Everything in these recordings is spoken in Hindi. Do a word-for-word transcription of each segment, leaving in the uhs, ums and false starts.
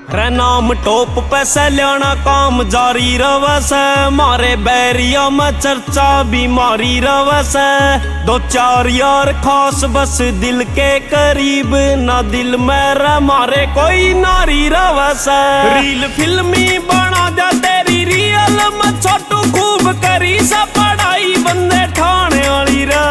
रे नाम टॉप पैसे लेना काम जारी रवस मारे बैरिया में चर्चा बीमारी रवस दो चार यार खास बस दिल के करीब ना दिल में रे मारे कोई नारी रवस रील फिल्मी बना जा तेरी रियल में छोटू खूब करी सा पढ़ाई बंदे ठाणे वाली रे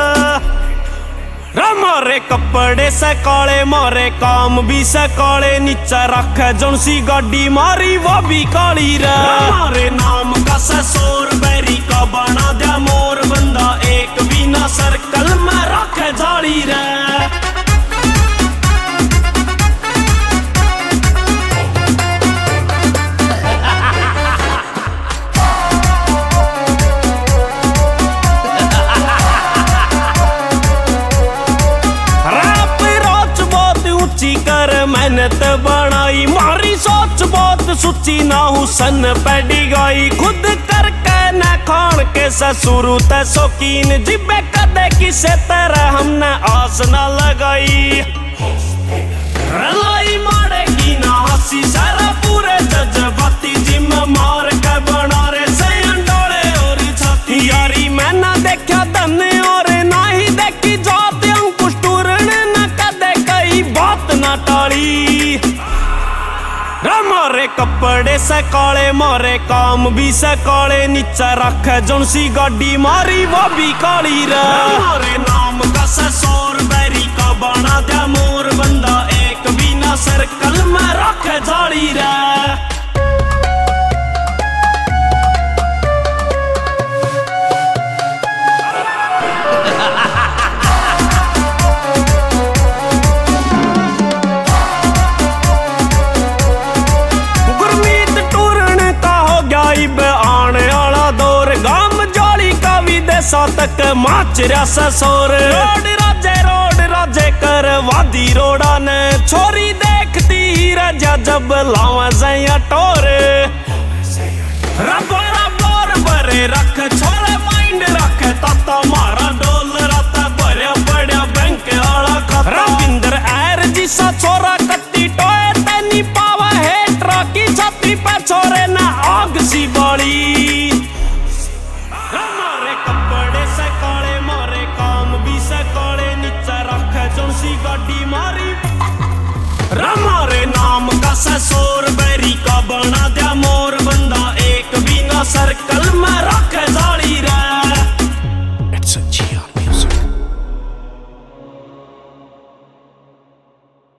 मारे कपड़े से काले मारे काम भी से काले नीचे रखे जोनसी गाड़ी मारी वो भी काली रे मारे नाम का ससुर बैरी का बना दिया मोर बंदा एक भी ना सर्कल में रखे जाली रे कर मेहनत बनाई मारी सोच बहुत सुची ना हुसन पैडी गई खुद करके न खान के ससुरु ते शौकीन जिबे कदे किसे तरह हमने आस न लगाई रलाई मारेगी ना हंसी सारा पूरे जज्बाती जिम मार के बना रे सैन डोले और छाती यारी मैं ना देखा धन और ना ही देखी जात अंकुश टूरन न कदे कई बात ना टाली मारे कपड़े से काले मारे काम भी से काले नीचे रखे जोनसी गाड़ी मारी वो भी काली रे मारे नाम का ससुर बैरी का बना दिया मोर बंदा एक भी ना सर्कल में रखे जाली रे तक माचरा ससुर रोड राजे रोड राजे कर वादी रोड़ा ने छोरी देखती राजा जब लावा जया टोर रबर बोर बरे रख छोरे माइंड रख ताता मारा